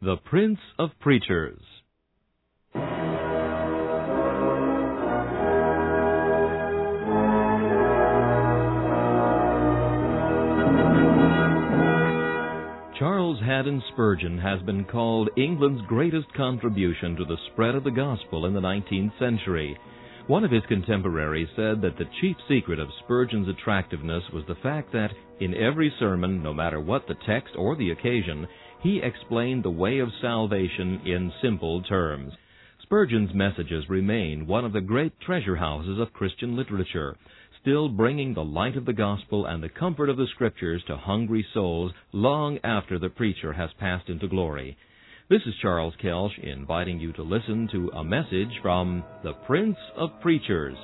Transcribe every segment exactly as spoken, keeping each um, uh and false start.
The Prince of Preachers. Charles Haddon Spurgeon has been called England's greatest contribution to the spread of the gospel in the nineteenth century. One of his contemporaries said that the chief secret of Spurgeon's attractiveness was the fact that, in every sermon, no matter what the text or the occasion, he explained the way of salvation in simple terms. Spurgeon's messages remain one of the great treasure houses of Christian literature, still bringing the light of the gospel and the comfort of the Scriptures to hungry souls long after the preacher has passed into glory. This is Charles Kelsch inviting you to listen to a message from the Prince of Preachers.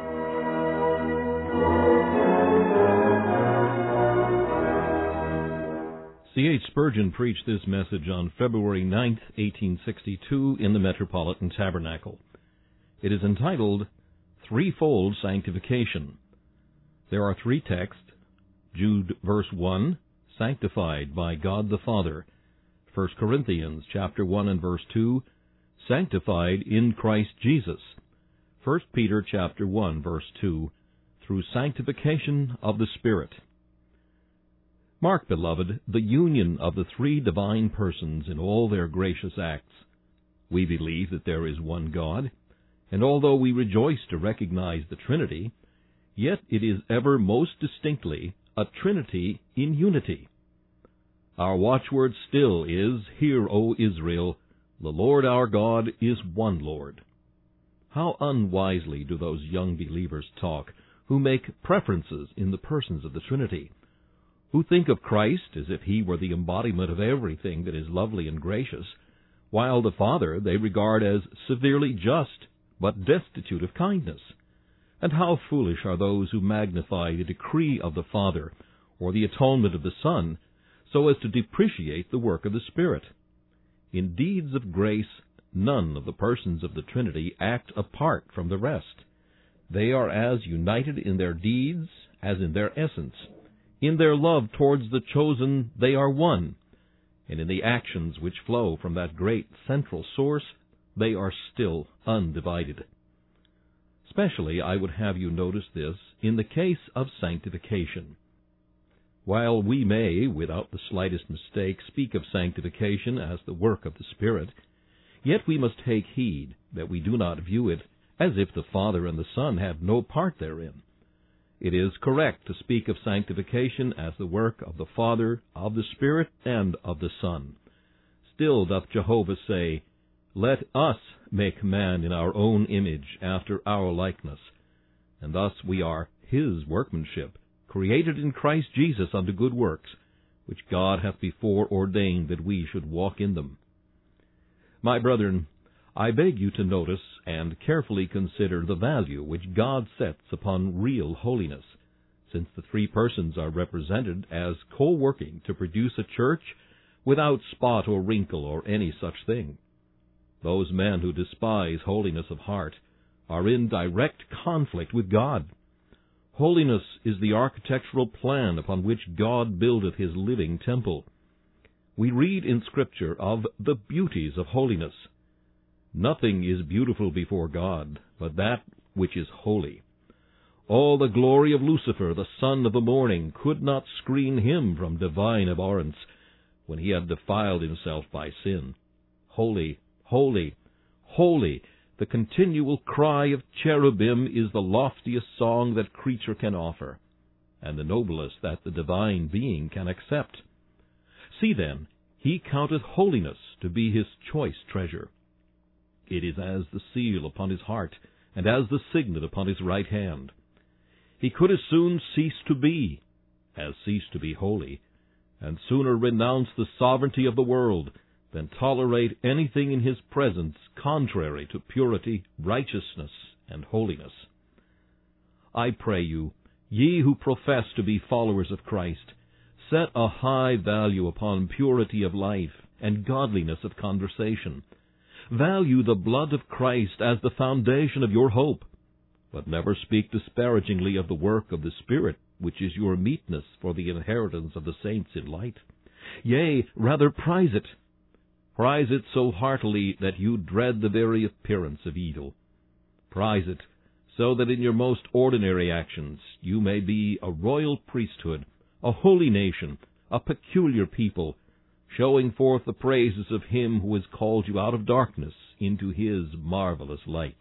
C H Spurgeon preached this message on February ninth, eighteen sixty-two, in the Metropolitan Tabernacle. It is entitled, Threefold Sanctification. There are three texts: Jude verse one, sanctified by God the Father; First Corinthians chapter one and verse two, sanctified in Christ Jesus; First Peter chapter one verse two, through sanctification of the Spirit. Mark, beloved, the union of the three divine persons in all their gracious acts. We believe that there is one God, and although we rejoice to recognize the Trinity, yet it is ever most distinctly a Trinity in unity. Our watchword still is, Hear, O Israel, the Lord our God is one Lord. How unwisely do those young believers talk who make preferences in the persons of the Trinity, who think of Christ as if he were the embodiment of everything that is lovely and gracious, while the Father they regard as severely just, but destitute of kindness. And how foolish are those who magnify the decree of the Father, or the atonement of the Son, so as to depreciate the work of the Spirit. In deeds of grace, none of the persons of the Trinity act apart from the rest. They are as united in their deeds as in their essence. In their love towards the chosen they are one, and in the actions which flow from that great central source they are still undivided. Especially I would have you notice this in the case of sanctification. While we may, without the slightest mistake, speak of sanctification as the work of the Spirit, yet we must take heed that we do not view it as if the Father and the Son had no part therein. It is correct to speak of sanctification as the work of the Father, of the Spirit, and of the Son. Still doth Jehovah say, Let us make man in our own image, after our likeness. And thus we are his workmanship, created in Christ Jesus unto good works, which God hath before ordained that we should walk in them. My brethren, I beg you to notice and carefully consider the value which God sets upon real holiness, since the three persons are represented as co-working to produce a church without spot or wrinkle or any such thing. Those men who despise holiness of heart are in direct conflict with God. Holiness is the architectural plan upon which God buildeth his living temple. We read in Scripture of the beauties of holiness. Nothing is beautiful before God but that which is holy. All the glory of Lucifer, the son of the morning, could not screen him from divine abhorrence when he had defiled himself by sin. Holy, holy, holy, the continual cry of cherubim is the loftiest song that creature can offer, and the noblest that the divine being can accept. See then, he counteth holiness to be his choice treasure. It is as the seal upon his heart, and as the signet upon his right hand. He could as soon cease to be, as cease to be holy, and sooner renounce the sovereignty of the world, than tolerate anything in his presence contrary to purity, righteousness, and holiness. I pray you, ye who profess to be followers of Christ, set a high value upon purity of life and godliness of conversation. Value the blood of Christ as the foundation of your hope, but never speak disparagingly of the work of the Spirit, which is your meetness for the inheritance of the saints in light. Yea, rather prize it. Prize it so heartily that you dread the very appearance of evil. Prize it so that in your most ordinary actions you may be a royal priesthood, a holy nation, a peculiar people, showing forth the praises of Him who has called you out of darkness into His marvelous light.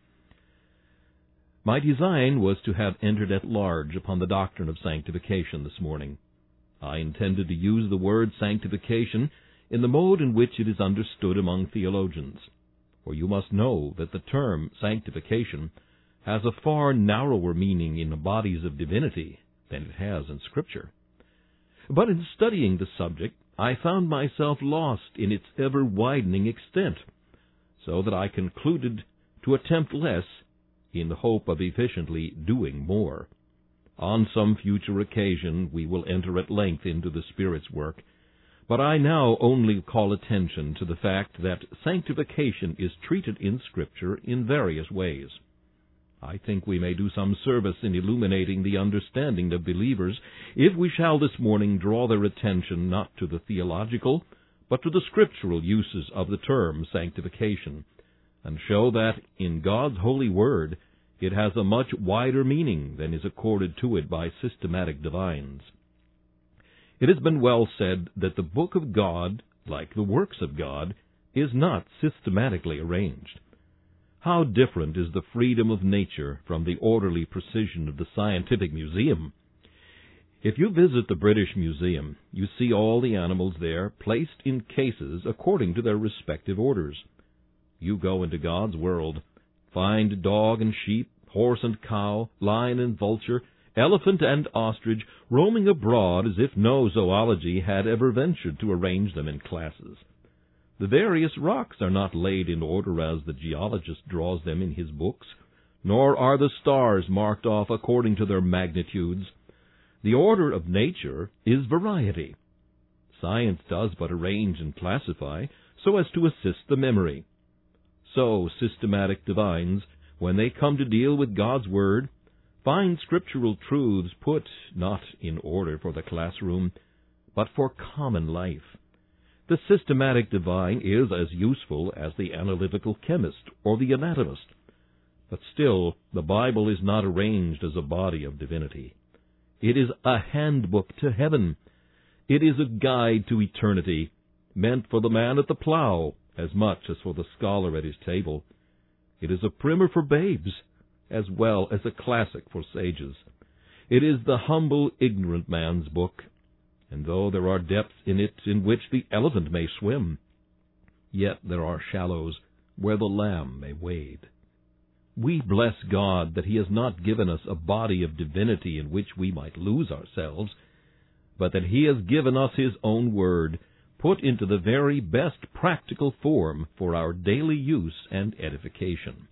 My design was to have entered at large upon the doctrine of sanctification this morning. I intended to use the word sanctification in the mode in which it is understood among theologians, for you must know that the term sanctification has a far narrower meaning in the bodies of divinity than it has in Scripture. But in studying the subject, I found myself lost in its ever-widening extent, so that I concluded to attempt less in the hope of efficiently doing more. On some future occasion we will enter at length into the Spirit's work, but I now only call attention to the fact that sanctification is treated in Scripture in various ways. I think we may do some service in illuminating the understanding of believers if we shall this morning draw their attention not to the theological, but to the scriptural uses of the term sanctification, and show that in God's holy word it has a much wider meaning than is accorded to it by systematic divines. It has been well said that the book of God, like the works of God, is not systematically arranged. How different is the freedom of nature from the orderly precision of the scientific museum! If you visit the British Museum, you see all the animals there placed in cases according to their respective orders. You go into God's world, find dog and sheep, horse and cow, lion and vulture, elephant and ostrich roaming abroad as if no zoology had ever ventured to arrange them in classes. The various rocks are not laid in order as the geologist draws them in his books, nor are the stars marked off according to their magnitudes. The order of nature is variety. Science does but arrange and classify so as to assist the memory. So systematic divines, when they come to deal with God's Word, find scriptural truths put not in order for the classroom, but for common life. The systematic divine is as useful as the analytical chemist or the anatomist. But still, the Bible is not arranged as a body of divinity. It is a handbook to heaven. It is a guide to eternity, meant for the man at the plow as much as for the scholar at his table. It is a primer for babes, as well as a classic for sages. It is the humble, ignorant man's book, and though there are depths in it in which the elephant may swim, yet there are shallows where the lamb may wade. We bless God that He has not given us a body of divinity in which we might lose ourselves, but that He has given us His own Word, put into the very best practical form for our daily use and edification.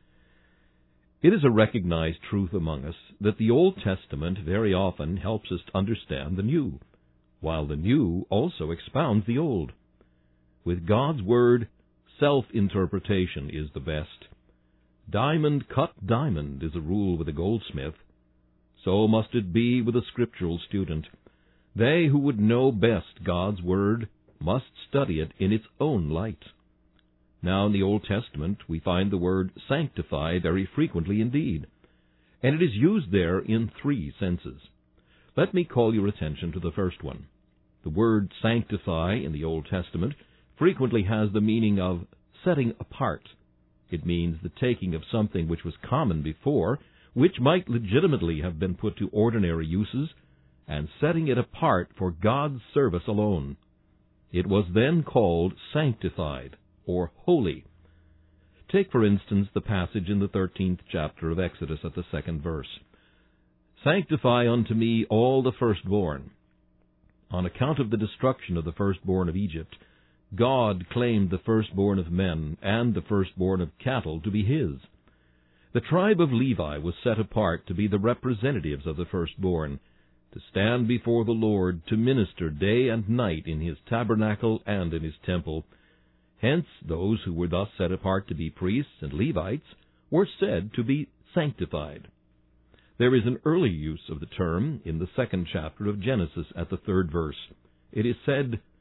It is a recognized truth among us that the Old Testament very often helps us to understand the New, while the New also expounds the Old. With God's Word, self-interpretation is the best. Diamond cut diamond is a rule with a goldsmith. So must it be with a scriptural student. They who would know best God's Word must study it in its own light. Now in the Old Testament we find the word sanctify very frequently indeed, and it is used there in three senses. Let me call your attention to the first one. The word sanctify in the Old Testament frequently has the meaning of setting apart. It means the taking of something which was common before, which might legitimately have been put to ordinary uses, and setting it apart for God's service alone. It was then called sanctified, or holy. Take, for instance, the passage in the thirteenth chapter of Exodus at the second verse. Sanctify unto me all the firstborn. On account of the destruction of the firstborn of Egypt, God claimed the firstborn of men and the firstborn of cattle to be His. The tribe of Levi was set apart to be the representatives of the firstborn, to stand before the Lord to minister day and night in His tabernacle and in His temple. Hence, those who were thus set apart to be priests and Levites were said to be sanctified. There is an early use of the term in the second chapter of Genesis at the third verse. It is said,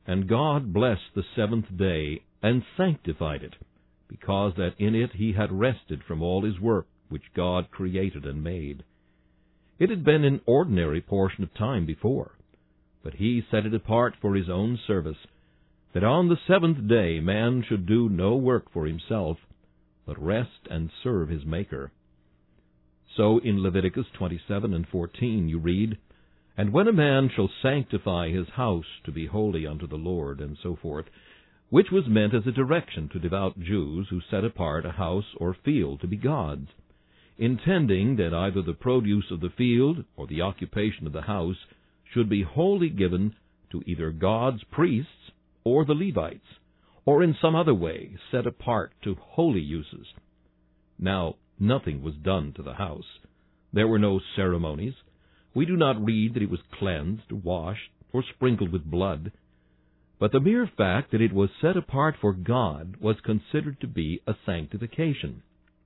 And God blessed the seventh day, and sanctified it, because that in it he had rested from all his work which God created and made. It had been an ordinary portion of time before, but he set it apart for his own service, that on the seventh day man should do no work for himself, but rest and serve his Maker. So in Leviticus twenty-seven and fourteen you read, And when a man shall sanctify his house to be holy unto the Lord, and so forth, which was meant as a direction to devout Jews who set apart a house or field to be God's, intending that either the produce of the field or the occupation of the house should be wholly given to either God's priests or the Levites, or in some other way set apart to holy uses. Now, nothing was done to the house. There were no ceremonies. We do not read that it was cleansed, washed, or sprinkled with blood. But the mere fact that it was set apart for God was considered to be a sanctification.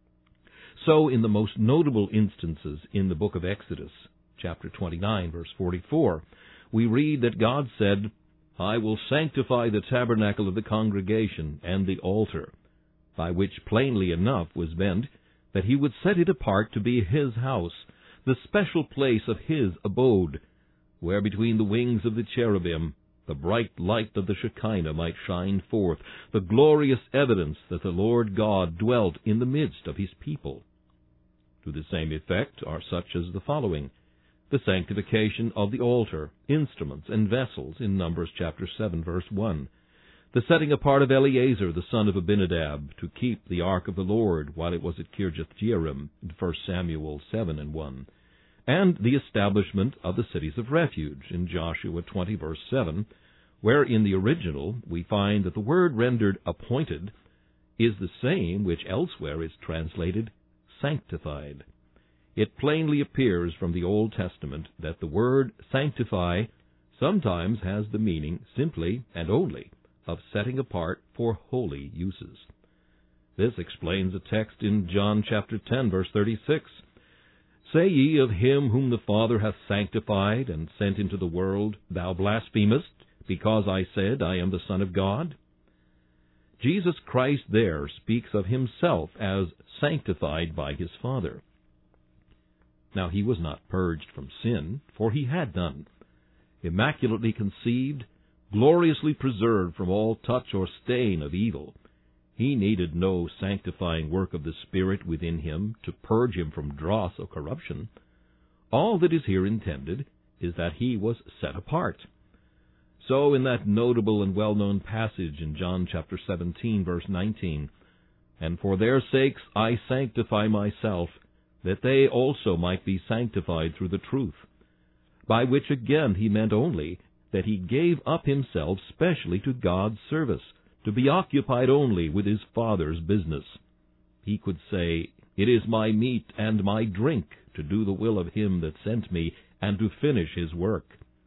So, in the most notable instances in the book of Exodus, chapter twenty-nine, verse forty-four, we read that God said, I will sanctify the tabernacle of the congregation and the altar, by which plainly enough was meant that he would set it apart to be his house, the special place of his abode, where between the wings of the cherubim the bright light of the Shekinah might shine forth, the glorious evidence that the Lord God dwelt in the midst of his people. To the same effect are such as the following: the sanctification of the altar, instruments, and vessels in Numbers chapter seven, verse one, the setting apart of Eleazar the son of Abinadab to keep the ark of the Lord while it was at Kirjath-Jearim in First Samuel seven and one, and the establishment of the cities of refuge in Joshua twenty, verse seven, where in the original we find that the word rendered appointed is the same which elsewhere is translated sanctified. It plainly appears from the Old Testament that the word sanctify sometimes has the meaning simply and only of setting apart for holy uses. This explains a text in John chapter ten, verse thirty-six. Say ye of him whom the Father hath sanctified and sent into the world, Thou blasphemest, because I said, I am the Son of God? Jesus Christ there speaks of himself as sanctified by his Father. Now he was not purged from sin, for he had none. Immaculately conceived, gloriously preserved from all touch or stain of evil, he needed no sanctifying work of the Spirit within him to purge him from dross or corruption. All that is here intended is that he was set apart. So in that notable and well-known passage in John chapter seventeen, verse nineteen, And for their sakes I sanctify myself, that they also might be sanctified through the truth. By which again he meant only that he gave up himself specially to God's service, to be occupied only with his Father's business. He could say, It is my meat and my drink to do the will of him that sent me, and to finish his work.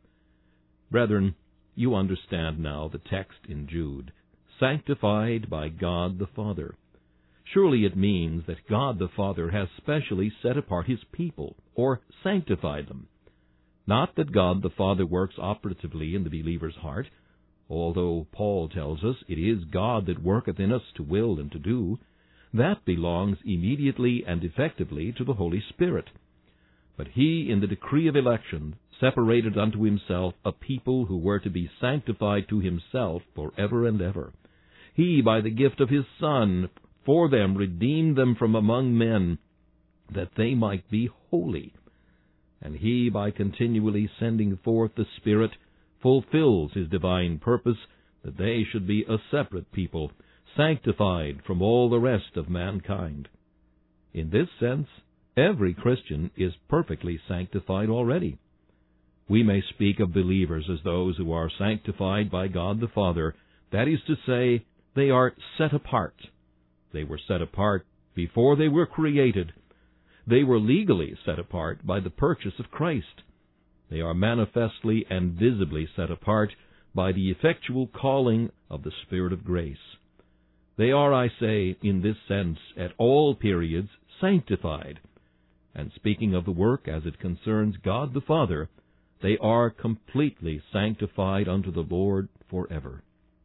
Brethren, you understand now the text in Jude, sanctified by God the Father. Surely it means that God the Father has specially set apart his people, or sanctified them. Not that God the Father works operatively in the believer's heart, although Paul tells us it is God that worketh in us to will and to do. That belongs immediately and effectively to the Holy Spirit. But he, in the decree of election, separated unto himself a people who were to be sanctified to himself forever and ever. He, by the gift of his Son, for them redeemed them from among men, that they might be holy. And he, by continually sending forth the Spirit, fulfills his divine purpose, that they should be a separate people, sanctified from all the rest of mankind. In this sense, every Christian is perfectly sanctified already. We may speak of believers as those who are sanctified by God the Father, that is to say, they are set apart. They were set apart before they were created. They were legally set apart by the purchase of Christ. They are manifestly and visibly set apart by the effectual calling of the Spirit of grace. They are, I say, in this sense, at all periods, sanctified. And speaking of the work as it concerns God the Father, they are completely sanctified unto the Lord forever.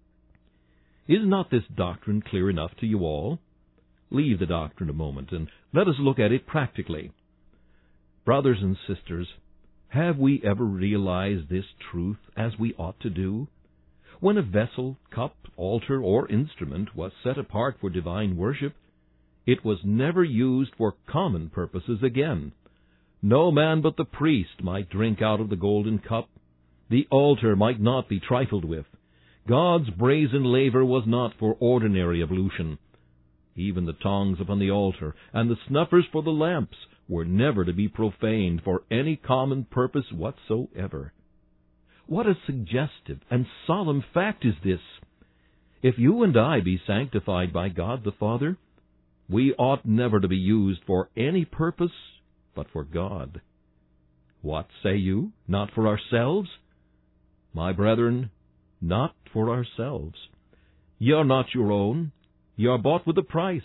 Is not this doctrine clear enough to you all? Leave the doctrine a moment, and let us look at it practically. Brothers and sisters, have we ever realized this truth as we ought to do? When a vessel, cup, altar, or instrument was set apart for divine worship, it was never used for common purposes again. No man but the priest might drink out of the golden cup. The altar might not be trifled with. God's brazen laver was not for ordinary ablution. Even the tongs upon the altar and the snuffers for the lamps were never to be profaned for any common purpose whatsoever. What a suggestive and solemn fact is this! If you and I be sanctified by God the Father, we ought never to be used for any purpose but for God. What say you? Not for ourselves? My brethren, not for ourselves. Ye are not your own. Ye are bought with a price.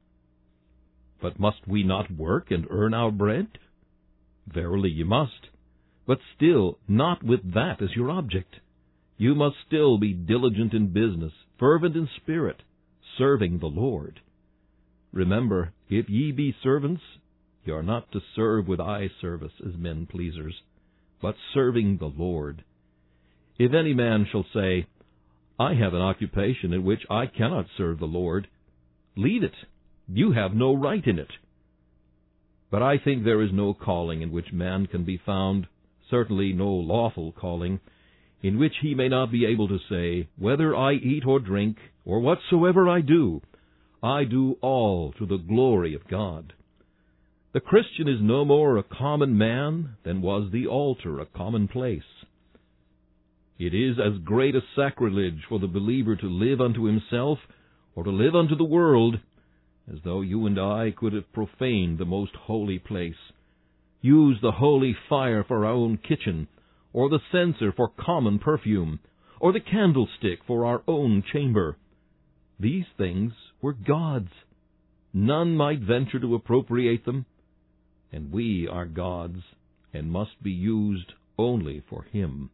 But must we not work and earn our bread? Verily ye must, but still not with that as your object. You must still be diligent in business, fervent in spirit, serving the Lord. Remember, if ye be servants, ye are not to serve with eye service as men-pleasers, but serving the Lord. If any man shall say, I have an occupation in which I cannot serve the Lord, leave it. You have no right in it. But I think there is no calling in which man can be found, certainly no lawful calling, in which he may not be able to say, whether I eat or drink, or whatsoever I do, I do all to the glory of God. The Christian is no more a common man than was the altar a common place. It is as great a sacrilege for the believer to live unto himself or to live unto the world as though you and I could have profaned the most holy place, used the holy fire for our own kitchen, or the censer for common perfume, or the candlestick for our own chamber. These things were God's. None might venture to appropriate them, and we are God's, and must be used only for Him.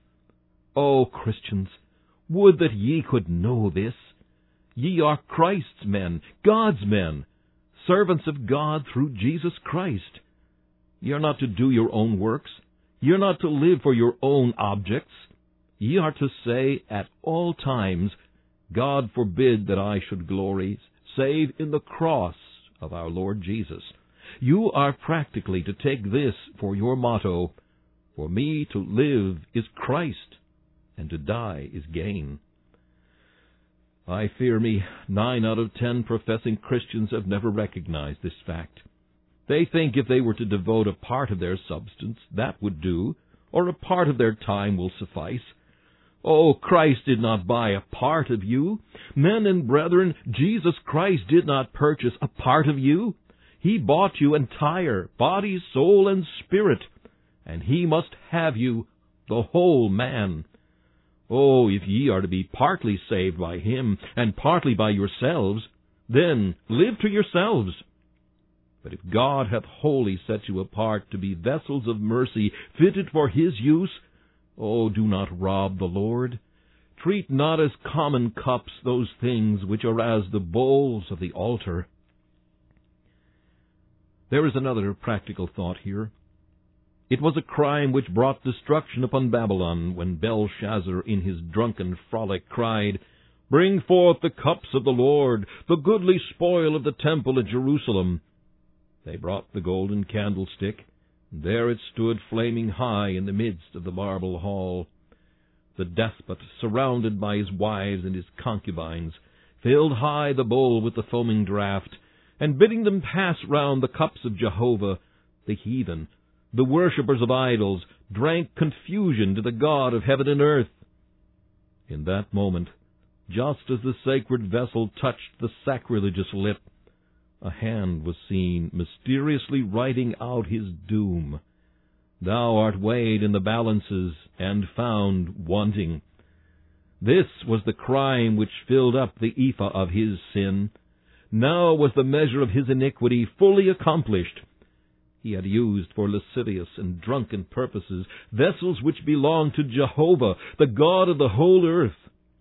O Christians, would that ye could know this! Ye are Christ's men, God's men, servants of God through Jesus Christ. Ye are not to do your own works. Ye are not to live for your own objects. Ye are to say at all times, God forbid that I should glory, save in the cross of our Lord Jesus. You are practically to take this for your motto, for me to live is Christ, and to die is gain. I fear me, nine out of ten professing Christians have never recognized this fact. They think if they were to devote a part of their substance, that would do, or a part of their time will suffice. Oh, Christ did not buy a part of you. Men and brethren, Jesus Christ did not purchase a part of you. He bought you entire, body, soul, and spirit, and He must have you, the whole man. Oh, if ye are to be partly saved by Him, and partly by yourselves, then live to yourselves. But if God hath wholly set you apart to be vessels of mercy, fitted for His use, oh, do not rob the Lord. Treat not as common cups those things which are as the bowls of the altar. There is another practical thought here. It was a crime which brought destruction upon Babylon when Belshazzar in his drunken frolic cried, Bring forth the cups of the Lord, the goodly spoil of the temple at Jerusalem. They brought the golden candlestick, and there it stood flaming high in the midst of the marble hall. The despot, surrounded by his wives and his concubines, filled high the bowl with the foaming draught, and bidding them pass round the cups of Jehovah, the heathen, the worshippers of idols, drank confusion to the God of heaven and earth. In that moment, just as the sacred vessel touched the sacrilegious lip, a hand was seen mysteriously writing out his doom. Thou art weighed in the balances and found wanting. This was the crime which filled up the ephah of his sin. Now was the measure of his iniquity fully accomplished. he had used for lascivious and drunken purposes, vessels which belong to Jehovah, the God of the whole earth.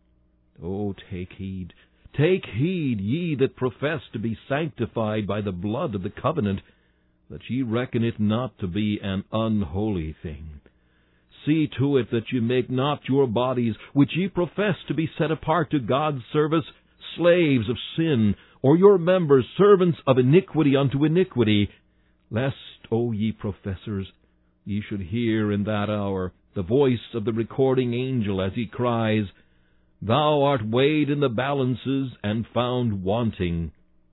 Oh, take heed, take heed, ye that profess to be sanctified by the blood of the covenant, that ye reckon it not to be an unholy thing. See to it that ye make not your bodies, which ye profess to be set apart to God's service, slaves of sin, or your members servants of iniquity unto iniquity, lest, O ye professors, ye should hear in that hour the voice of the recording angel as he cries, Thou art weighed in the balances and found wanting.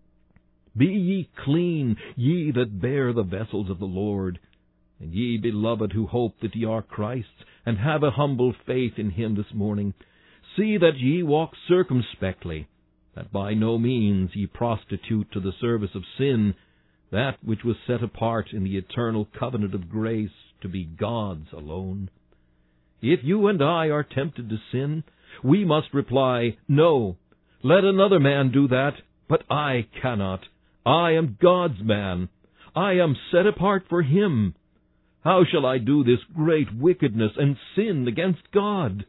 Be ye clean, ye that bear the vessels of the Lord, and ye beloved who hope that ye are Christ's, and have a humble faith in him this morning, see that ye walk circumspectly, that by no means ye prostitute to the service of sin that which was set apart in the eternal covenant of grace to be God's alone. If you and I are tempted to sin, we must reply, No, let another man do that, but I cannot. I am God's man. I am set apart for him. How shall I do this great wickedness and sin against God?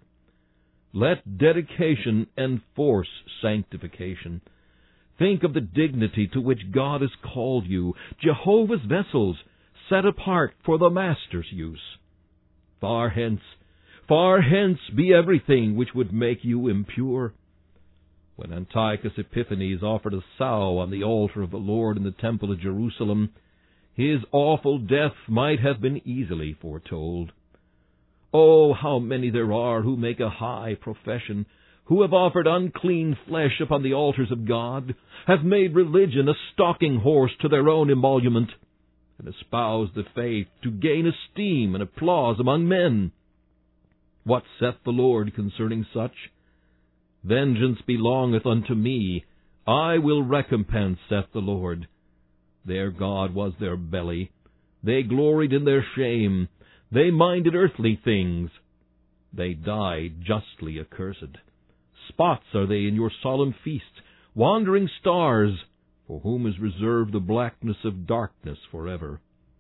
Let dedication enforce sanctification. Think of the dignity to which God has called you, Jehovah's vessels, set apart for the Master's use. Far hence, far hence be everything which would make you impure. When Antiochus Epiphanes offered a sow on the altar of the Lord in the temple of Jerusalem, his awful death might have been easily foretold. Oh, how many there are who make a high profession, who have offered unclean flesh upon the altars of God, have made religion a stalking horse to their own emolument, and espouse the faith to gain esteem and applause among men. What saith the Lord concerning such? Vengeance belongeth unto me, I will recompense, saith the Lord. Their God was their belly. They gloried in their shame. They minded earthly things. They died justly accursed. Spots are they in your solemn feasts, wandering stars, for whom is reserved the blackness of darkness forever.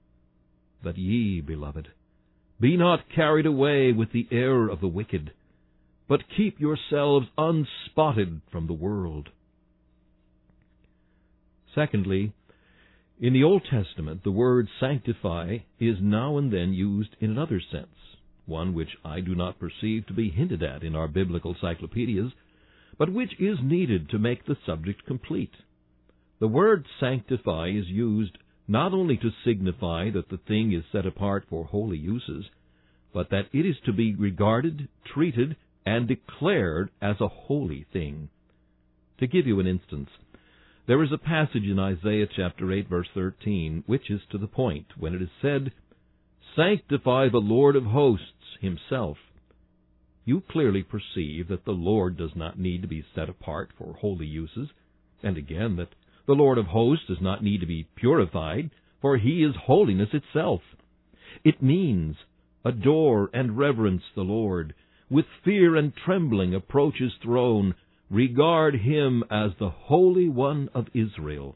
But ye, beloved, be not carried away with the error of the wicked, but keep yourselves unspotted from the world. Secondly, in the Old Testament, the word sanctify is now and then used in another sense, one which I do not perceive to be hinted at in our biblical cyclopedias, but which is needed to make the subject complete. The word sanctify is used not only to signify that the thing is set apart for holy uses, but that it is to be regarded, treated, and declared as a holy thing. To give you an instance, there is a passage in Isaiah chapter eight, verse thirteen, which is to the point, when it is said, Sanctify the Lord of hosts himself. You clearly perceive that the Lord does not need to be set apart for holy uses, and again that the Lord of hosts does not need to be purified, for he is holiness itself. It means, adore and reverence the Lord, with fear and trembling approach his throne, regard him as the Holy One of Israel.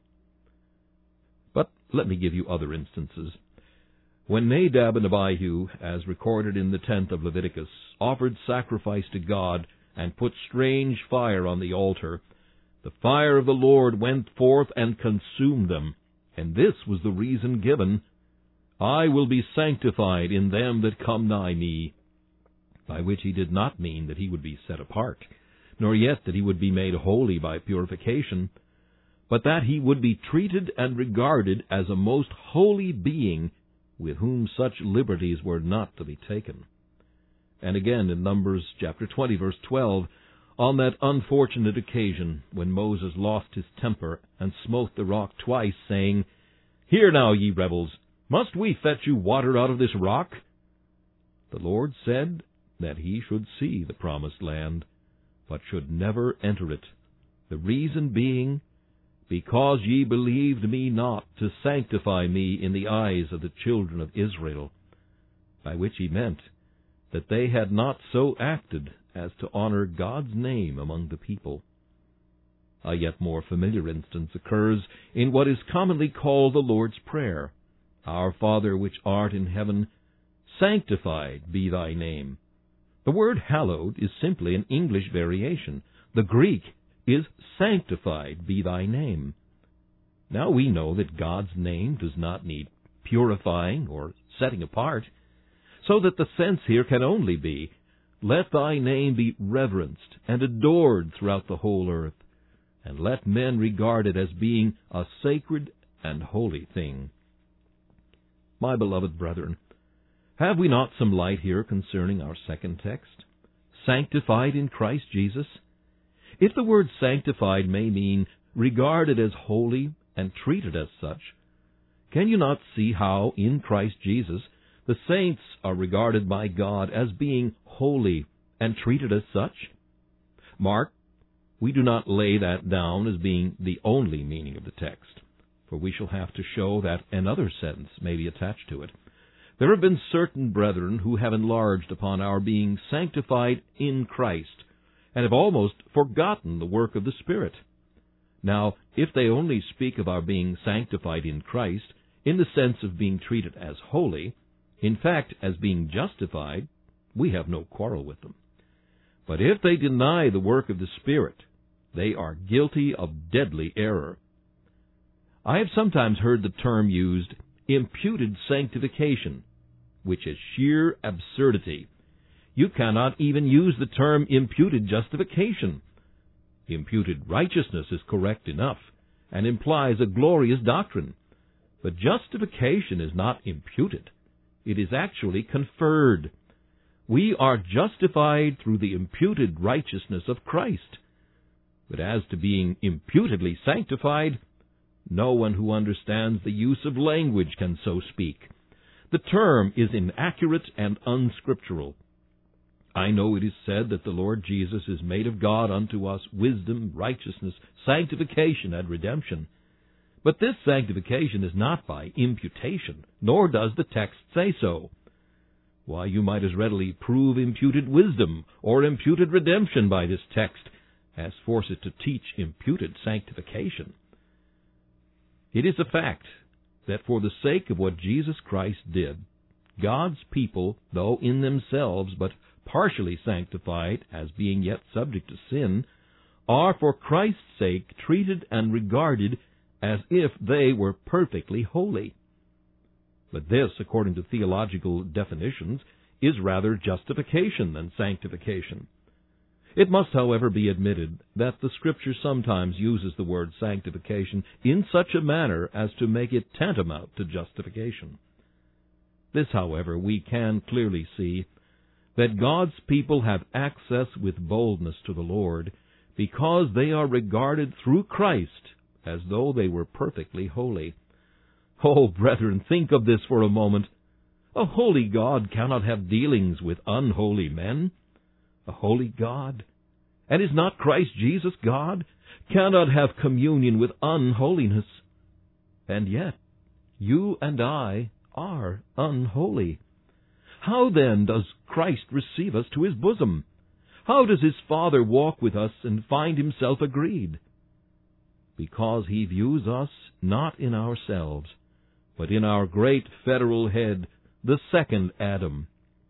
But let me give you other instances. When Nadab and Abihu, as recorded in the tenth of Leviticus, offered sacrifice to God and put strange fire on the altar, the fire of the Lord went forth and consumed them, and this was the reason given, I will be sanctified in them that come nigh me, by which he did not mean that he would be set apart, nor yet that he would be made holy by purification, but that he would be treated and regarded as a most holy being, with whom such liberties were not to be taken. And again in Numbers chapter twenty, verse twelve, on that unfortunate occasion when Moses lost his temper and smote the rock twice, saying, Hear now, ye rebels, must we fetch you water out of this rock? The Lord said that he should see the promised land, but should never enter it, the reason being, because ye believed me not to sanctify me in the eyes of the children of Israel, by which he meant that they had not so acted as to honor God's name among the people. A yet more familiar instance occurs in what is commonly called the Lord's Prayer, Our Father which art in heaven, sanctified be thy name. The word hallowed is simply an English variation. The Greek is sanctified be thy name. Now we know that God's name does not need purifying or setting apart, so that the sense here can only be, let thy name be reverenced and adored throughout the whole earth, and let men regard it as being a sacred and holy thing. My beloved brethren, have we not some light here concerning our second text? Sanctified in Christ Jesus? If the word sanctified may mean regarded as holy and treated as such, can you not see how in Christ Jesus the saints are regarded by God as being holy and treated as such? Mark, we do not lay that down as being the only meaning of the text, for we shall have to show that another sense may be attached to it. There have been certain brethren who have enlarged upon our being sanctified in Christ, and have almost forgotten the work of the Spirit. Now, if they only speak of our being sanctified in Christ in the sense of being treated as holy, in fact, as being justified, we have no quarrel with them. But if they deny the work of the Spirit, they are guilty of deadly error. I have sometimes heard the term used, imputed sanctification, which is sheer absurdity. You cannot even use the term imputed justification. Imputed righteousness is correct enough, and implies a glorious doctrine. But justification is not imputed. It is actually conferred. We are justified through the imputed righteousness of Christ. But as to being imputedly sanctified, no one who understands the use of language can so speak. The term is inaccurate and unscriptural. I know it is said that the Lord Jesus is made of God unto us wisdom, righteousness, sanctification, and redemption. But this sanctification is not by imputation, nor does the text say so. Why, you might as readily prove imputed wisdom or imputed redemption by this text as force it to teach imputed sanctification. It is a fact that for the sake of what Jesus Christ did, God's people, though in themselves but partially sanctified as being yet subject to sin, are for Christ's sake treated and regarded as if they were perfectly holy. But this, according to theological definitions, is rather justification than sanctification. It must, however, be admitted that the Scripture sometimes uses the word sanctification in such a manner as to make it tantamount to justification. This, however, we can clearly see, that God's people have access with boldness to the Lord because they are regarded through Christ as though they were perfectly holy. Oh, brethren, think of this for a moment. A holy God cannot have dealings with unholy men. A holy God, and is not Christ Jesus God, cannot have communion with unholiness. And yet, you and I are unholy. How then does Christ receive us to his bosom? How does his Father walk with us and find himself agreed? Because he views us not in ourselves, but in our great federal head, the second Adam.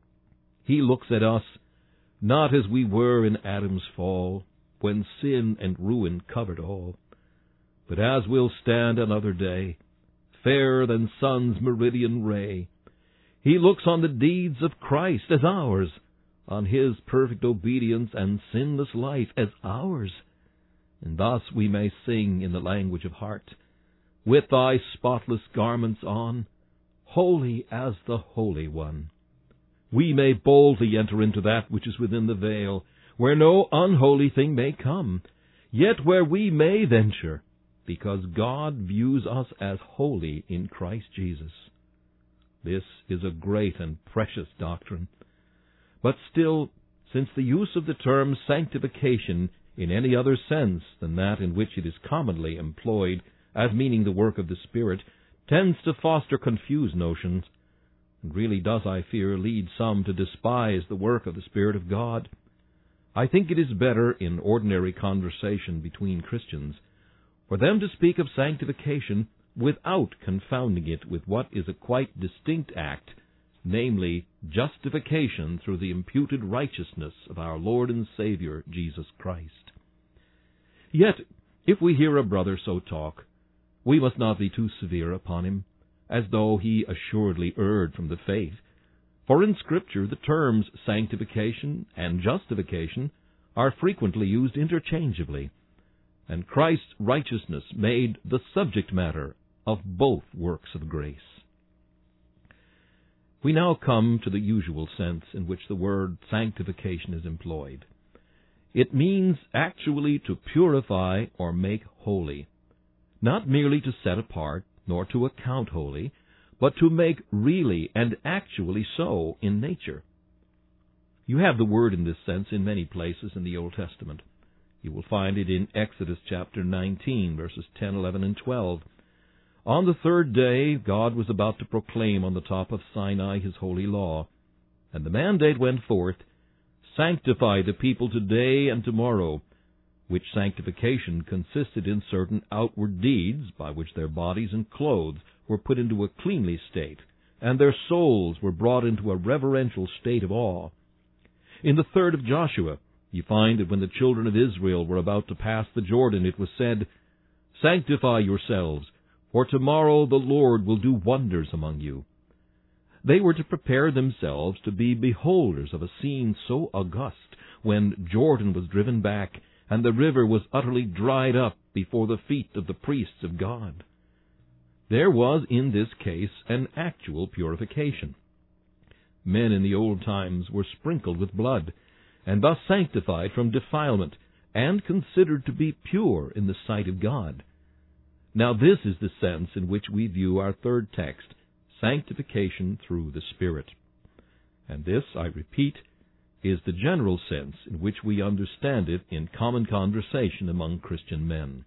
He looks at us not as we were in Adam's fall, when sin and ruin covered all, but as we'll stand another day, fairer than sun's meridian ray. He looks on the deeds of Christ as ours, on his perfect obedience and sinless life as ours. And thus we may sing in the language of heart, with thy spotless garments on, holy as the Holy One. We may boldly enter into that which is within the veil, where no unholy thing may come, yet where we may venture, because God views us as holy in Christ Jesus. This is a great and precious doctrine. But still, since the use of the term sanctification in any other sense than that in which it is commonly employed as meaning the work of the Spirit tends to foster confused notions, and really does, I fear, lead some to despise the work of the Spirit of God, I think it is better in ordinary conversation between Christians for them to speak of sanctification without confounding it with what is a quite distinct act, namely, justification through the imputed righteousness of our Lord and Savior, Jesus Christ. Yet, if we hear a brother so talk, we must not be too severe upon him, as though he assuredly erred from the faith. For in Scripture the terms sanctification and justification are frequently used interchangeably, and Christ's righteousness made the subject matter of both works of grace. We now come to the usual sense in which the word sanctification is employed. It means actually to purify or make holy, not merely to set apart, nor to account holy, but to make really and actually so in nature. You have the word in this sense in many places in the Old Testament. You will find it in Exodus chapter nineteen, verses ten, eleven, and twelve. On the third day, God was about to proclaim on the top of Sinai his holy law, and the mandate went forth, "Sanctify the people today and tomorrow," which sanctification consisted in certain outward deeds by which their bodies and clothes were put into a cleanly state, and their souls were brought into a reverential state of awe. In the third of Joshua, you find that when the children of Israel were about to pass the Jordan, it was said, "Sanctify yourselves, for tomorrow the Lord will do wonders among you." They were to prepare themselves to be beholders of a scene so august, when Jordan was driven back, and the river was utterly dried up before the feet of the priests of God. There was in this case an actual purification. Men in the old times were sprinkled with blood, and thus sanctified from defilement, and considered to be pure in the sight of God. Now this is the sense in which we view our third text, sanctification through the Spirit. And this, I repeat, is the general sense in which we understand it in common conversation among Christian men.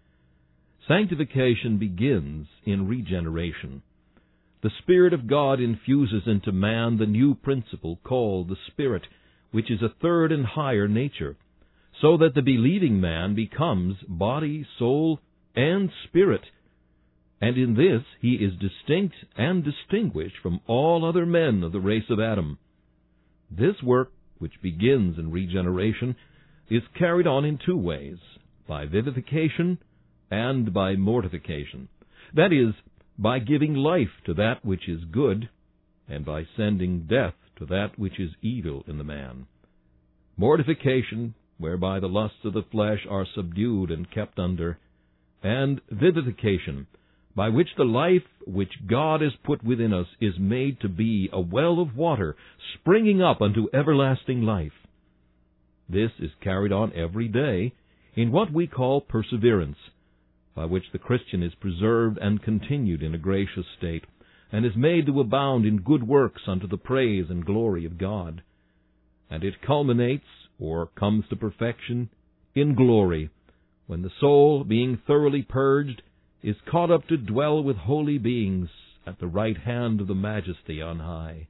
Sanctification begins in regeneration. The Spirit of God infuses into man the new principle called the Spirit, which is a third and higher nature, so that the believing man becomes body, soul, and spirit, and in this he is distinct and distinguished from all other men of the race of Adam. This work, which begins in regeneration, is carried on in two ways, by vivification and by mortification. That is, by giving life to that which is good, and by sending death to that which is evil in the man. Mortification, whereby the lusts of the flesh are subdued and kept under, and vivification, by which the life which God has put within us is made to be a well of water, springing up unto everlasting life. This is carried on every day in what we call perseverance, by which the Christian is preserved and continued in a gracious state, and is made to abound in good works unto the praise and glory of God. And it culminates, or comes to perfection, in glory, when the soul, being thoroughly purged, is caught up to dwell with holy beings at the right hand of the Majesty on high.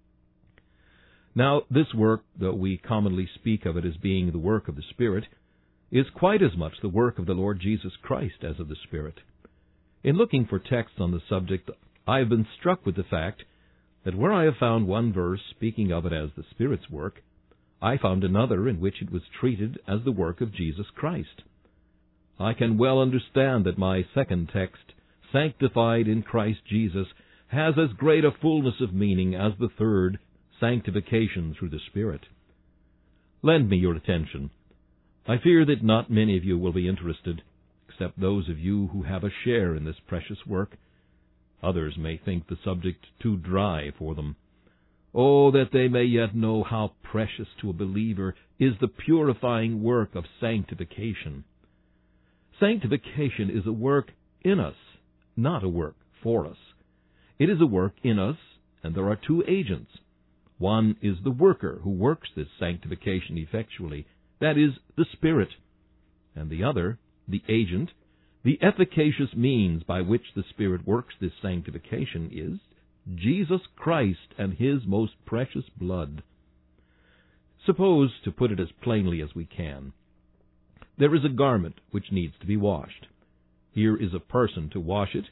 Now, this work, though we commonly speak of it as being the work of the Spirit, is quite as much the work of the Lord Jesus Christ as of the Spirit. In looking for texts on the subject, I have been struck with the fact that where I have found one verse speaking of it as the Spirit's work, I found another in which it was treated as the work of Jesus Christ. I can well understand that my second text, sanctified in Christ Jesus, has as great a fullness of meaning as the third, sanctification through the Spirit. Lend me your attention. I fear that not many of you will be interested, except those of you who have a share in this precious work. Others may think the subject too dry for them. Oh, that they may yet know how precious to a believer is the purifying work of sanctification. Sanctification is a work in us, not a work for us. It is a work in us, and there are two agents. One is the worker who works this sanctification effectually, that is, the Spirit, and the other, the agent, the efficacious means by which the Spirit works this sanctification is Jesus Christ and His most precious blood. Suppose, to put it as plainly as we can, there is a garment which needs to be washed. Here is a person to wash it,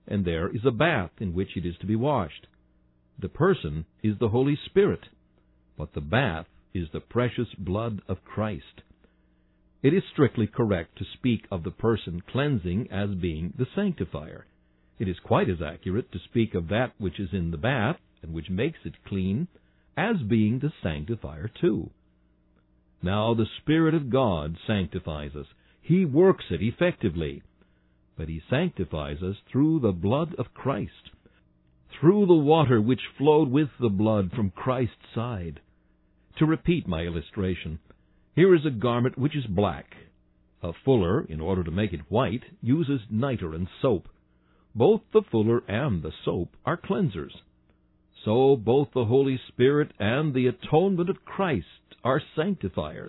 and there is a bath in which it is to be washed. The person is the Holy Spirit, but the bath is the precious blood of Christ. It is strictly correct to speak of the person cleansing as being the sanctifier. It is quite as accurate to speak of that which is in the bath, and which makes it clean, as being the sanctifier too. Now the Spirit of God sanctifies us. He works it effectively. But He sanctifies us through the blood of Christ, through the water which flowed with the blood from Christ's side. To repeat my illustration, here is a garment which is black. A fuller, in order to make it white, uses niter and soap. Both the fuller and the soap are cleansers. So both the Holy Spirit and the atonement of Christ are sanctifiers.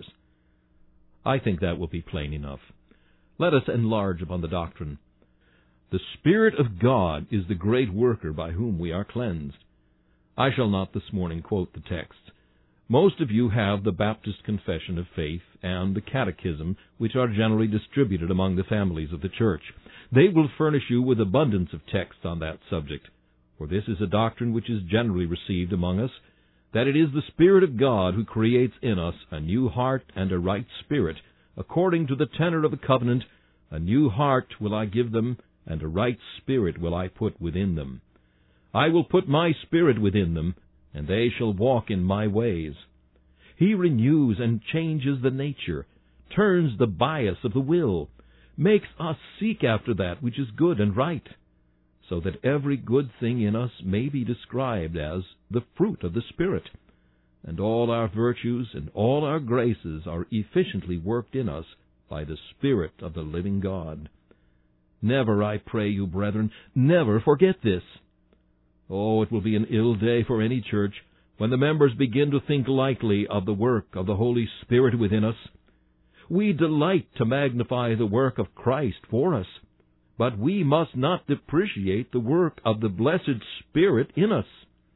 I think that will be plain enough. Let us enlarge upon the doctrine. The Spirit of God is the great worker by whom we are cleansed. I shall not this morning quote the text. Most of you have the Baptist Confession of Faith and the Catechism, which are generally distributed among the families of the church. They will furnish you with abundance of text on that subject, for this is a doctrine which is generally received among us, that it is the Spirit of God who creates in us a new heart and a right spirit. According to the tenor of the covenant, a new heart will I give them, and a right spirit will I put within them. I will put my spirit within them, and they shall walk in my ways. He renews and changes the nature, turns the bias of the will, makes us seek after that which is good and right, so that every good thing in us may be described as the fruit of the Spirit, and all our virtues and all our graces are efficiently worked in us by the Spirit of the living God. Never, I pray you, brethren, never forget this. Oh, it will be an ill day for any church when the members begin to think lightly of the work of the Holy Spirit within us. We delight to magnify the work of Christ for us, but we must not depreciate the work of the blessed Spirit in us.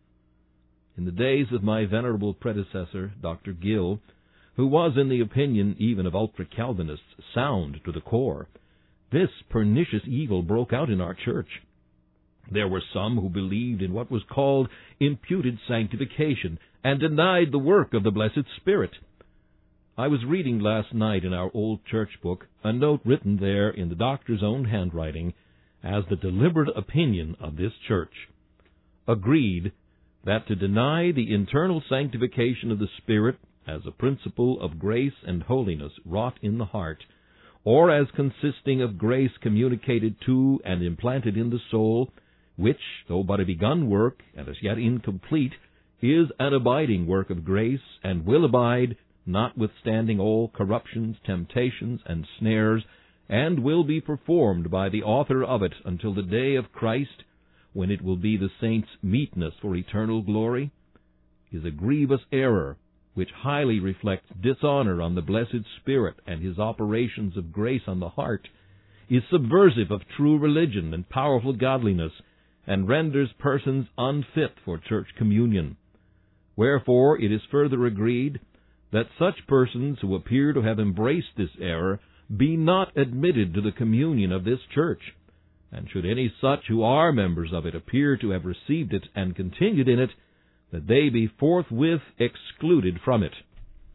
In the days of my venerable predecessor, Doctor Gill, who was in the opinion even of ultra-Calvinists sound to the core, this pernicious evil broke out in our church. There were some who believed in what was called imputed sanctification and denied the work of the blessed Spirit. I was reading last night in our old church book a note written there in the doctor's own handwriting as the deliberate opinion of this church. Agreed that to deny the internal sanctification of the Spirit as a principle of grace and holiness wrought in the heart, or as consisting of grace communicated to and implanted in the soul, which, though but a begun work, and as yet incomplete, is an abiding work of grace, and will abide, notwithstanding all corruptions, temptations, and snares, and will be performed by the author of it until the day of Christ, when it will be the saints' meetness for eternal glory, is a grievous error, which highly reflects dishonor on the blessed Spirit and His operations of grace on the heart, is subversive of true religion and powerful godliness, and renders persons unfit for church communion. Wherefore it is further agreed that such persons who appear to have embraced this error be not admitted to the communion of this church, and should any such who are members of it appear to have received it and continued in it, that they be forthwith excluded from it.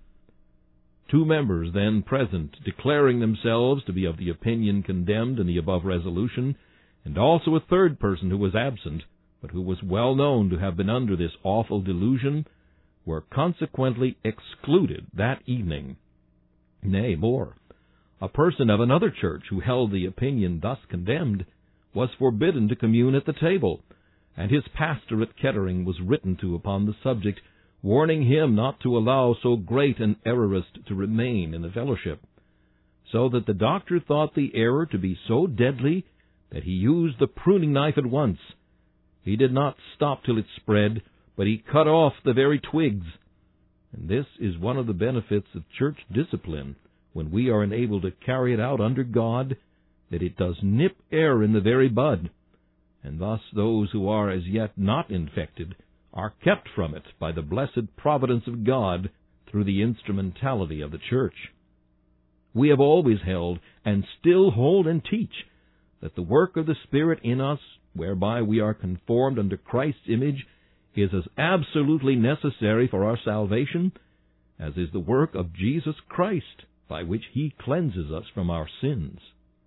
Two members then present, declaring themselves to be of the opinion condemned in the above resolution, and also a third person who was absent, but who was well known to have been under this awful delusion, were consequently excluded that evening. Nay, more, a person of another church who held the opinion thus condemned was forbidden to commune at the table, and his pastor at Kettering was written to upon the subject, warning him not to allow so great an errorist to remain in the fellowship, so that the doctor thought the error to be so deadly that he used the pruning knife at once. He did not stop till it spread, but he cut off the very twigs. And this is one of the benefits of church discipline, when we are enabled to carry it out under God, that it does nip error in the very bud, and thus those who are as yet not infected are kept from it by the blessed providence of God through the instrumentality of the church. We have always held, and still hold and teach, that the work of the Spirit in us whereby we are conformed unto Christ's image, is as absolutely necessary for our salvation as is the work of Jesus Christ, by which He cleanses us from our sins.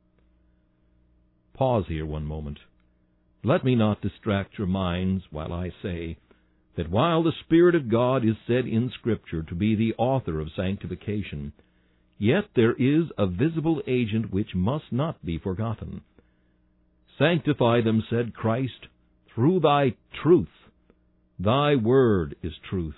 Pause here one moment. Let me not distract your minds while I say that while the Spirit of God is said in Scripture to be the author of sanctification, yet there is a visible agent which must not be forgotten. Sanctify them, said Christ, through thy truth. Thy word is truth.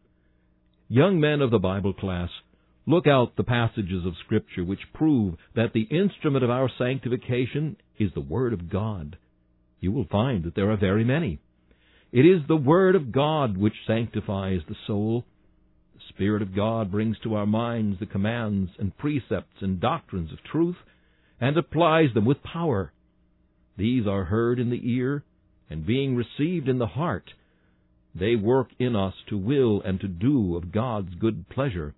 Young men of the Bible class, look out the passages of Scripture which prove that the instrument of our sanctification is the Word of God. You will find that there are very many. It is the Word of God which sanctifies the soul. The Spirit of God brings to our minds the commands and precepts and doctrines of truth, and applies them with power. These are heard in the ear, and being received in the heart, they work in us to will and to do of God's good pleasure.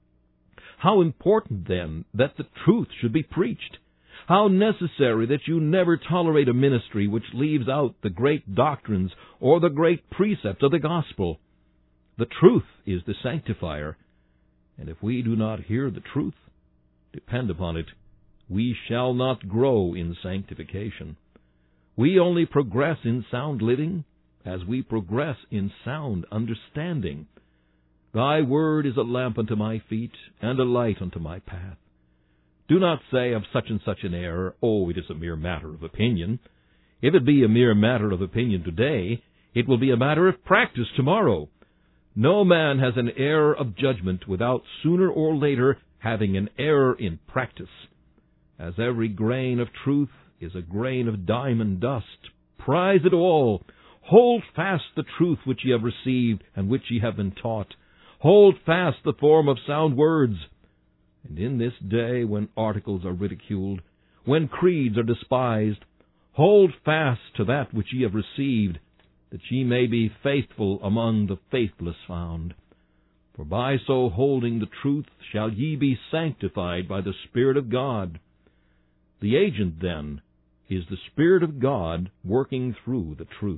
How important, then, that the truth should be preached! How necessary that you never tolerate a ministry which leaves out the great doctrines or the great precepts of the gospel. The truth is the sanctifier, and if we do not hear the truth, depend upon it, we shall not grow in sanctification. We only progress in sound living as we progress in sound understanding. Thy word is a lamp unto my feet, and a light unto my path. Do not say of such and such an error, oh, it is a mere matter of opinion. If it be a mere matter of opinion today, it will be a matter of practice tomorrow. No man has an error of judgment without sooner or later having an error in practice. As every grain of truth is a grain of diamond dust, prize it all. Hold fast the truth which ye have received and which ye have been taught. Hold fast the form of sound words. And in this day when articles are ridiculed, when creeds are despised, hold fast to that which ye have received, that ye may be faithful among the faithless found. For by so holding the truth shall ye be sanctified by the Spirit of God. The agent, then, is the Spirit of God working through the truth.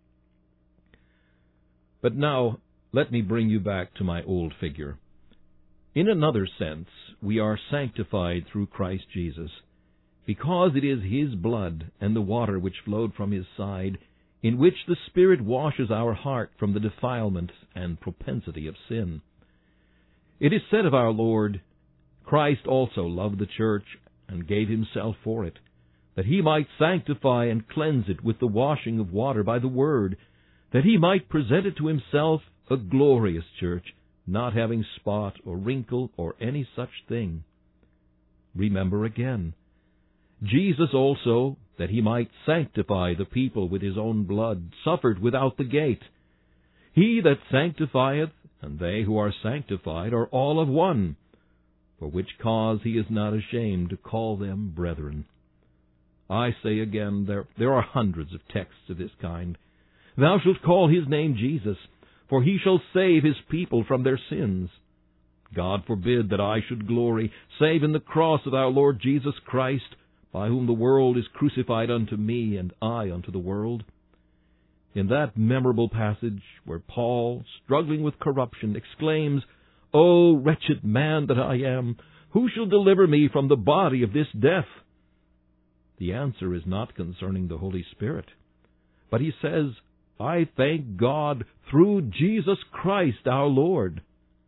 But now, let me bring you back to my old figure. In another sense, we are sanctified through Christ Jesus, because it is His blood and the water which flowed from His side, in which the Spirit washes our heart from the defilement and propensity of sin. It is said of our Lord, Christ also loved the church and gave Himself for it, that He might sanctify and cleanse it with the washing of water by the word, that He might present it to Himself a glorious church, not having spot or wrinkle or any such thing. Remember again, Jesus also, that He might sanctify the people with His own blood, suffered without the gate. He that sanctifieth, and they who are sanctified, are all of one, for which cause He is not ashamed to call them brethren. I say again, there, there are hundreds of texts of this kind. Thou shalt call His name Jesus, for He shall save His people from their sins. God forbid that I should glory, save in the cross of our Lord Jesus Christ, by whom the world is crucified unto me, and I unto the world. In that memorable passage where Paul, struggling with corruption, exclaims, O wretched man that I am, who shall deliver me from the body of this death? The answer is not concerning the Holy Spirit, but he says, I thank God through Jesus Christ our Lord.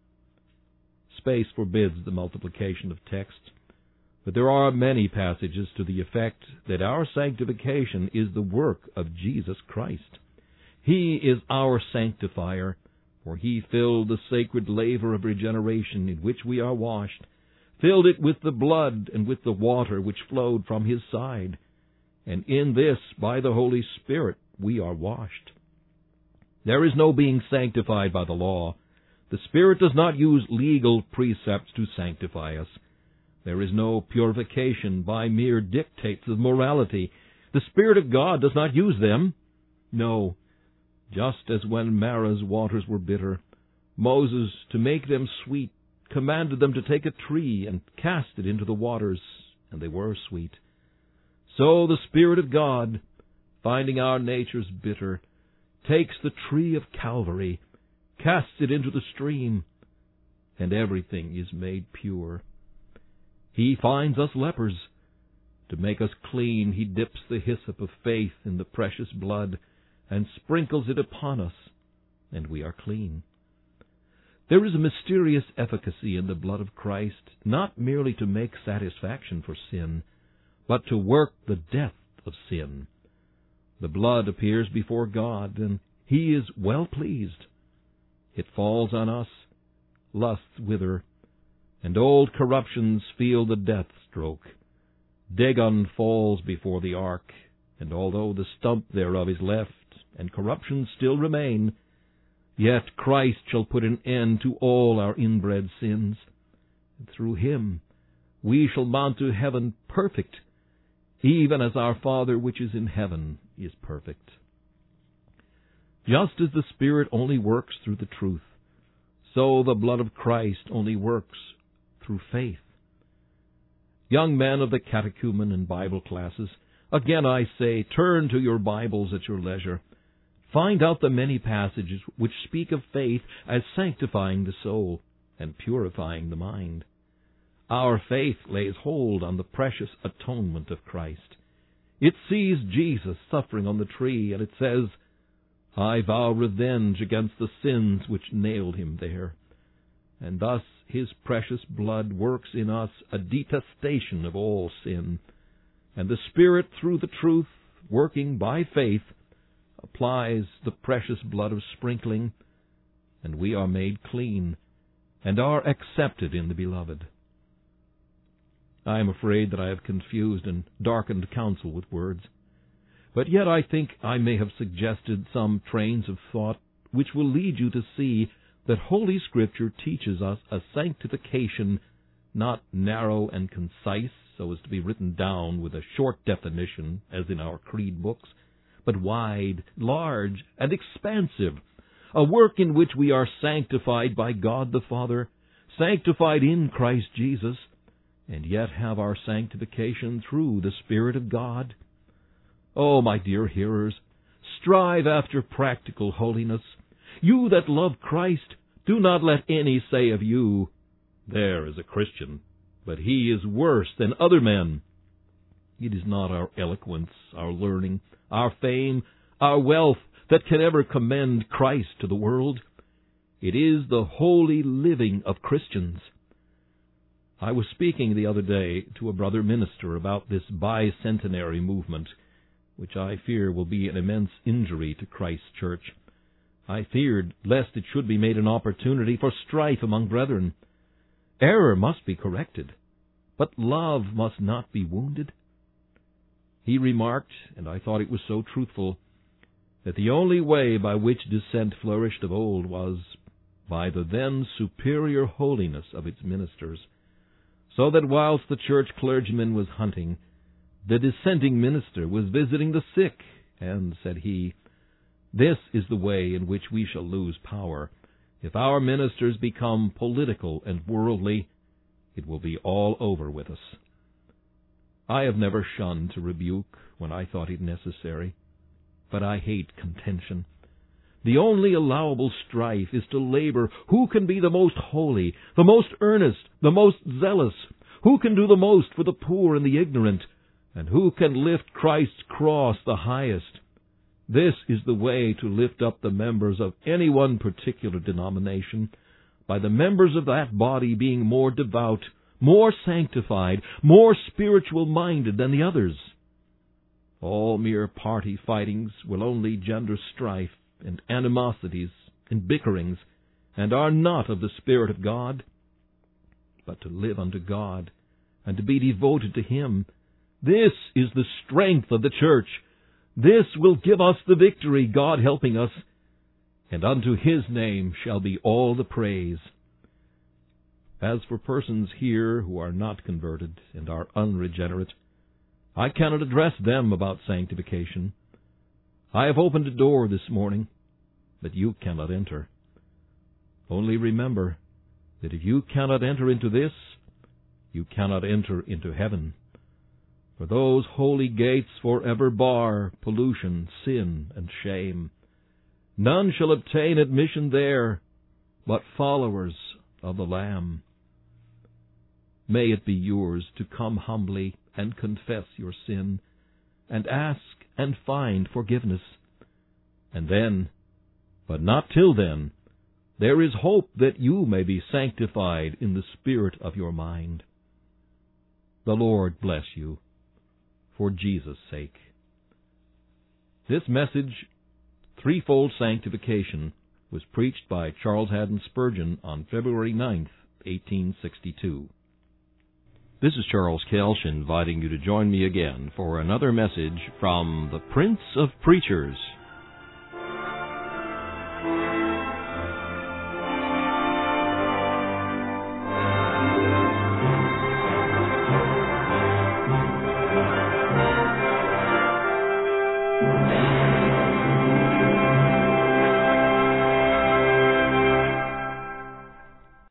Space forbids the multiplication of texts, but there are many passages to the effect that our sanctification is the work of Jesus Christ. He is our sanctifier, for He filled the sacred laver of regeneration in which we are washed, filled it with the blood and with the water which flowed from His side, and in this, by the Holy Spirit, we are washed. There is no being sanctified by the law. The Spirit does not use legal precepts to sanctify us. There is no purification by mere dictates of morality. The Spirit of God does not use them. No, just as when Marah's waters were bitter, Moses, to make them sweet, commanded them to take a tree and cast it into the waters, and they were sweet. So the Spirit of God, finding our natures bitter, takes the tree of Calvary, casts it into the stream, and everything is made pure. He finds us lepers. To make us clean, he dips the hyssop of faith in the precious blood and sprinkles it upon us, and we are clean. There is a mysterious efficacy in the blood of Christ, not merely to make satisfaction for sin, but to work the death of sin. The blood appears before God, and he is well pleased. It falls on us, lusts wither, and old corruptions feel the death stroke. Dagon falls before the ark, and although the stump thereof is left, and corruptions still remain, yet Christ shall put an end to all our inbred sins. And through him we shall mount to heaven perfect, even as our Father which is in heaven is perfect. Just as the Spirit only works through the truth, so the blood of Christ only works through faith. Young men of the catechumen and Bible classes, again I say, turn to your Bibles at your leisure. Find out the many passages which speak of faith as sanctifying the soul and purifying the mind. Our faith lays hold on the precious atonement of Christ. It sees Jesus suffering on the tree, and it says, I vow revenge against the sins which nailed him there. And thus his precious blood works in us a detestation of all sin, and the Spirit, through the truth, working by faith, applies the precious blood of sprinkling, and we are made clean, and are accepted in the Beloved. I am afraid that I have confused and darkened counsel with words, but yet I think I may have suggested some trains of thought which will lead you to see that Holy Scripture teaches us a sanctification not narrow and concise so as to be written down with a short definition as in our creed books, but wide, large, and expansive, a work in which we are sanctified by God the Father, sanctified in Christ Jesus, and yet have our sanctification through the Spirit of God. Oh, my dear hearers, strive after practical holiness. You that love Christ, do not let any say of you, there is a Christian, but he is worse than other men. It is not our eloquence, our learning, our fame, our wealth that can ever commend Christ to the world. It is the holy living of Christians. I was speaking the other day to a brother minister about this bicentenary movement, which I fear will be an immense injury to Christ's church. I feared lest it should be made an opportunity for strife among brethren. Error must be corrected, but love must not be wounded. He remarked, and I thought it was so truthful, that the only way by which dissent flourished of old was by the then superior holiness of its ministers, so that whilst the church clergyman was hunting, the dissenting minister was visiting the sick, and, said he, this is the way in which we shall lose power. If our ministers become political and worldly, it will be all over with us. I have never shunned to rebuke when I thought it necessary, but I hate contention. The only allowable strife is to labor who can be the most holy, the most earnest, the most zealous, who can do the most for the poor and the ignorant, and who can lift Christ's cross the highest. This is the way to lift up the members of any one particular denomination, by the members of that body being more devout, more sanctified, more spiritual-minded than the others. All mere party fightings will only gender strife and animosities and bickerings, and are not of the Spirit of God. But to live unto God, and to be devoted to Him, this is the strength of the church. This will give us the victory, God helping us, and unto His name shall be all the praise. As for persons here who are not converted and are unregenerate, I cannot address them about sanctification. I have opened a door this morning, but you cannot enter. Only remember that if you cannot enter into this, you cannot enter into heaven. For those holy gates forever bar pollution, sin, and shame. None shall obtain admission there but followers of the Lamb. May it be yours to come humbly and confess your sin, and ask and find forgiveness. And then, but not till then, there is hope that you may be sanctified in the spirit of your mind. The Lord bless you, for Jesus' sake. This message, Threefold Sanctification, was preached by Charles Haddon Spurgeon on February ninth, eighteen sixty-two. This is Charles Kelsch inviting you to join me again for another message from the Prince of Preachers,